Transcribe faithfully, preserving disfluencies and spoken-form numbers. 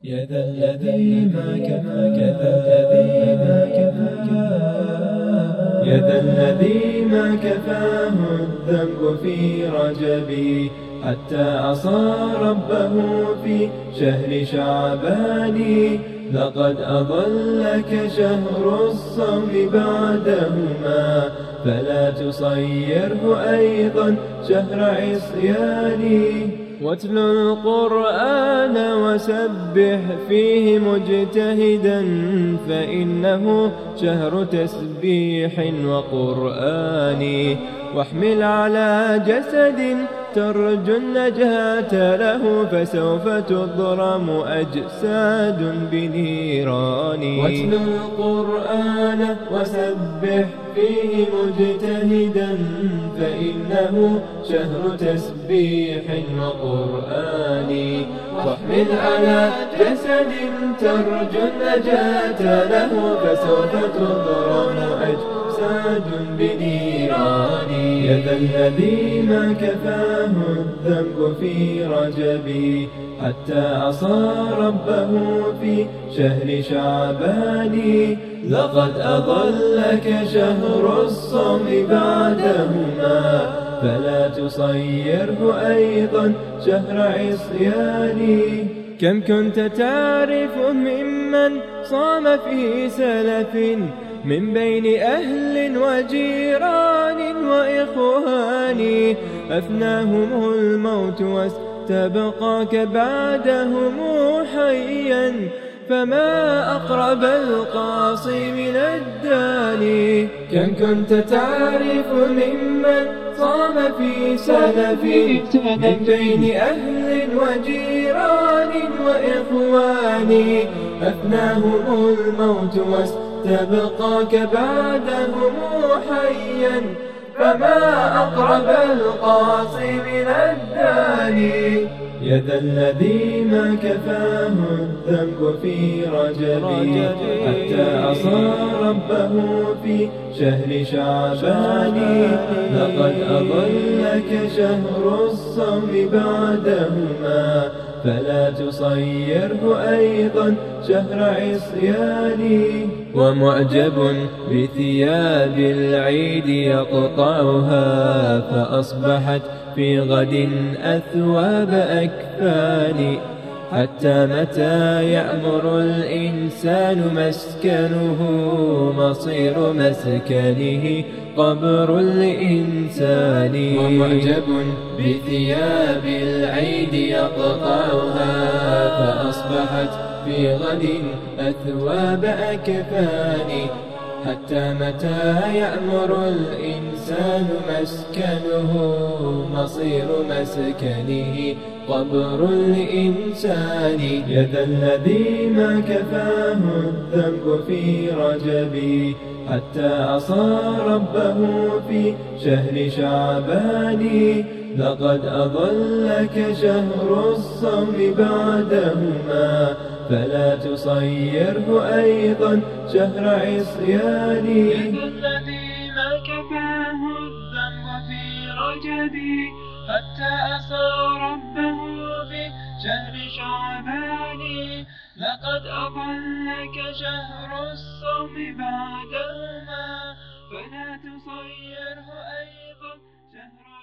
يا ذا الذي ما كفاك ذا الذي ما كفاك يا ذا الذي ما كفاه الذنب في رجبي حتى عصى ربه في شهر شعبان لقد أضلك شهر الصوم بعدهما فلا تصيره أيضا شهر عصيان واتل القرآن وسبح فيه مجتهدا فإنه شهر تسبيح وقرآن واحمل على جسد ترجو النجاة له فسوف تضرم أجساد بنيران واتل القرآن وسبح فيه مجتهدا فإنه شهر تسبيح وقرآن واحمل على جسد ترجو النجاة له فسوف تضرم أجساد بنيران يا ذا الذي ما كفاه الذنب في رجبي حتى عصى ربه في شهر شعبان لقد أضلك شهر الصوم بعدهما فلا تصيره أيضا شهر عصيان كم كنت تعرف ممن صام في سلف من بين أهل وجيران وإخوان أفناهم الموت واستبقاك بعدهم حيا فما أقرب القاصي من الداني كم كنت تعرف ممن صام في سلف من بين أهل وجيران وإخوان أفناهم الموت واستبقاك بعدهم حيا فما أقرب القاصي من الداني يا ذا الذي ما كفاه الذنب في رجبي حتى عصى ربه في شهر شعبان لقد أضلك شهر الصوم بعدهما فلا تصيره أيضا شهر عصيان ومعجب بثياب العيد يقطعها فأصبحت في غد أثواب أكفان حتى متى يأمر الإنسان مسكنه مصير مسكنه قبر الإنسان ومعجب بثياب العيد يقطعها فأصبحت في غد أثواب أكفان حتى متى يأمر الإنسان مسكنه مصير مسكنه قبر الإنسان يا ذا الذي ما كفاه الذنب في رجبي حتى عصى ربه في شهر شعبان لقد أضلك شهر الصوم بعدهما فلا تصيره أيضا شهر عصيان يا ذا الذي ما كفاه الذنب في رجبي حتى عصى ربه في شهر شعبان لقد أضلك شهر الصوم بعدهما فلا تصيره أيضا شهر